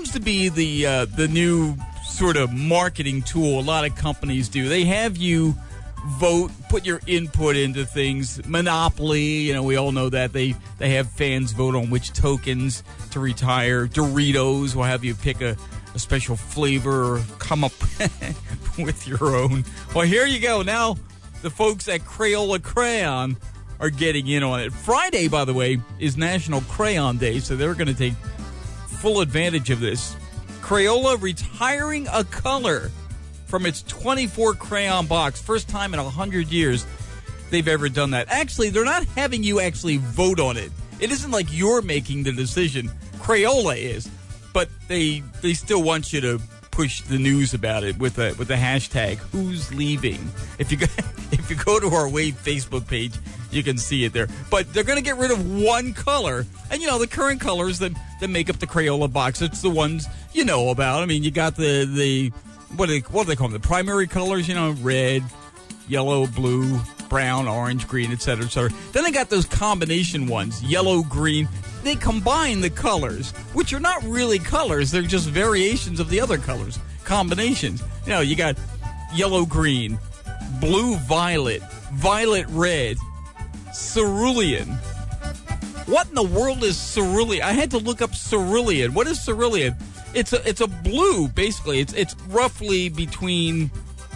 seems to be the new sort of marketing tool a lot of companies do. They have you vote, put your input into things. Monopoly, we all know that. They have fans vote on which tokens to retire. Doritos will have you pick a special flavor or come up with your own. Well, here you go. Now the folks at Crayola Crayon are getting in on it. Friday, by the way, is National Crayon Day, so they're going to take full advantage of this. Crayola retiring a color from its 24 crayon box. First time in 100 years they've ever done that. Actually, they're not having you actually vote on it. It isn't like you're making the decision. Crayola is. But they still want you to push the news about it with the hashtag Who's Leaving. If you go to our Wave Facebook page, you can see it there. But they're going to get rid of one color. And, the current colors that make up the Crayola box, it's the ones you know about. I mean, you got the what do they call them? The primary colors, red, yellow, blue, brown, orange, green, et cetera, et cetera. Then they got those combination ones, yellow, green. They combine the colors, which are not really colors. They're just variations of the other colors, combinations. You got yellow, green, blue, violet, violet, red, cerulean. What in the world is cerulean? I had to look up cerulean. What is cerulean? It's a blue, basically. It's roughly between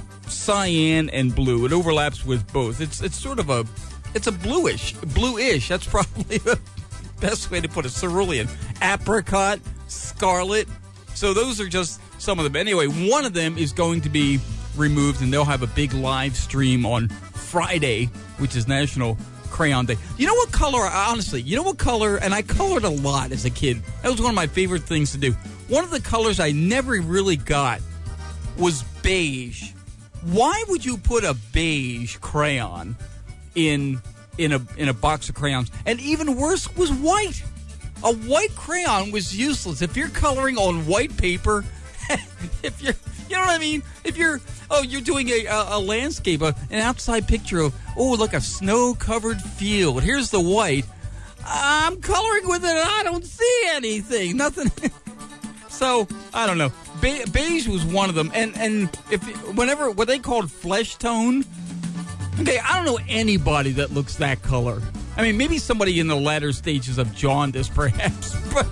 cyan and blue. It overlaps with both. It's sort of it's a bluish. That's probably the best way to put it. Cerulean, apricot, scarlet. So those are just some of them. Anyway, one of them is going to be removed, and they'll have a big live stream on Friday, which is National Crayon Day. You know what color, honestly, and I colored a lot as a kid. That was one of my favorite things to do. One of the colors I never really got was beige. Why would you put a beige crayon in a box of crayons? And even worse was white. A white crayon was useless. If you're coloring on white paper, if you're, you know what I mean? If you're doing a landscape, an outside picture of, look, a snow-covered field. Here's the white. I'm coloring with it, and I don't see anything. Nothing. So, I don't know. Beige was one of them. And whenever, what they called flesh tone, okay, I don't know anybody that looks that color. I mean, maybe somebody in the latter stages of jaundice, perhaps, but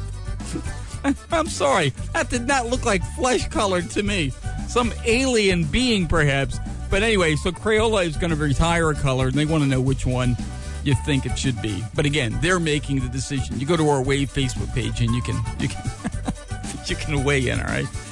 I'm sorry. That did not look like flesh color to me. Some alien being, perhaps. But anyway, so Crayola is going to retire a color, and they want to know which one you think it should be. But again, they're making the decision. You go to our Wave Facebook page, and you can you can weigh in, all right?